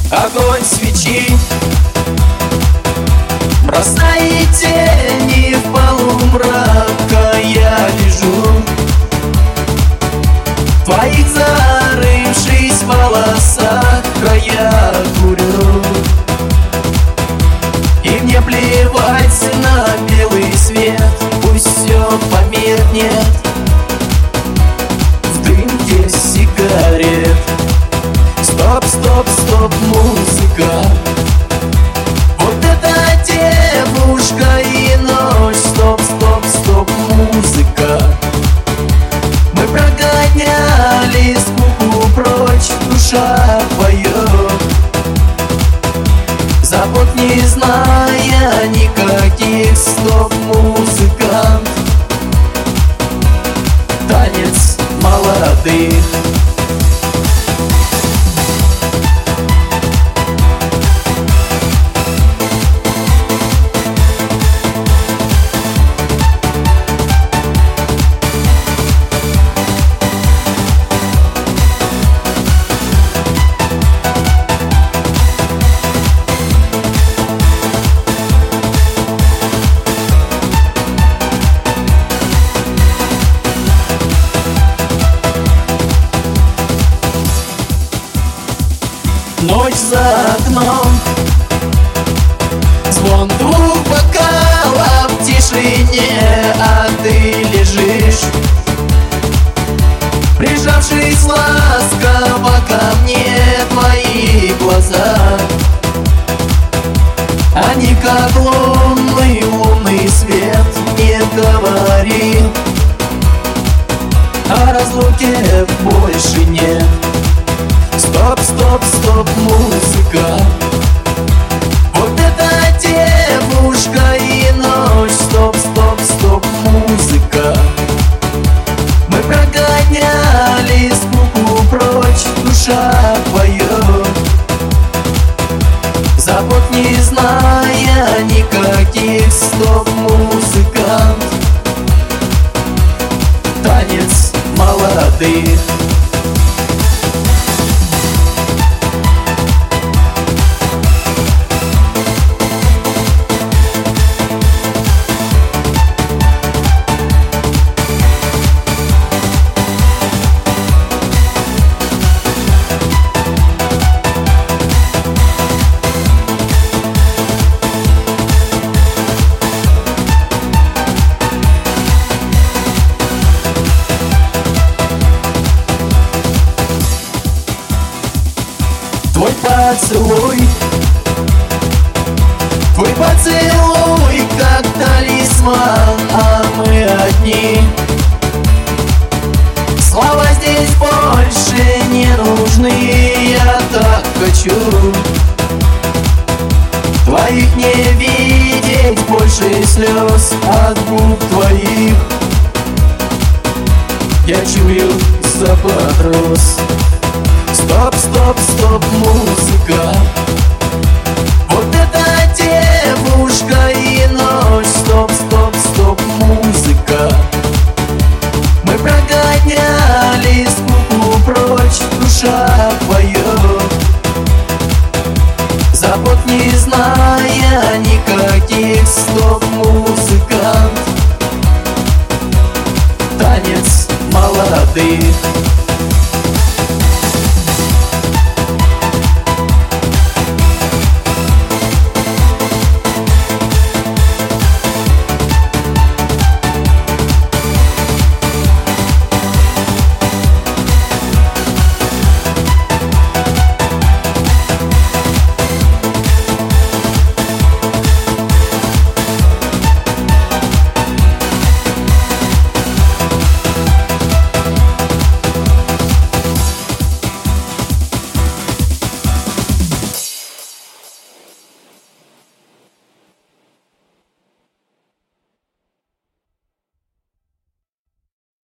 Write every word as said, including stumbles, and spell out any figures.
огонь свечи бросает тени в полумрака. Я лежу в твоих зарывшись волосах, края курю. И мне плевать на белый свет, пусть все померкнет в дымке сигарет. Стоп, стоп, стоп, музыка. Вот эта девушка и ночь. Стоп, стоп, стоп, музыка. Мы прогоняли скуку прочь, душа поет. Забот не зная никаких. Стоп, музыкант. Танец молодых. Ночь за окном, звон двух бокалов в тишине, а ты лежишь, прижавшись ласково ко мне. Твои глаза, они как лунный, лунный свет. Не говори, о разлуке больше нет. Стоп, стоп, стоп, музыка. Вот эта девушка и ночь. Стоп, стоп, стоп, музыка. Мы прогоняли скуку прочь, душа поет. Забот не зная никаких. Стоп, музыкант. Танец молодых. Твой поцелуй, твой поцелуй, как талисман, а мы одни. Слова здесь больше не нужны. Я так хочу твоих не видеть больше слез от губ твоих. Я чую запах роз. Стоп, стоп, стоп, музыка. Вот эта девушка и ночь. Стоп, стоп, стоп, музыка. Мы прогоняли скуку прочь, душа поет. Забот не зная никаких. Стоп,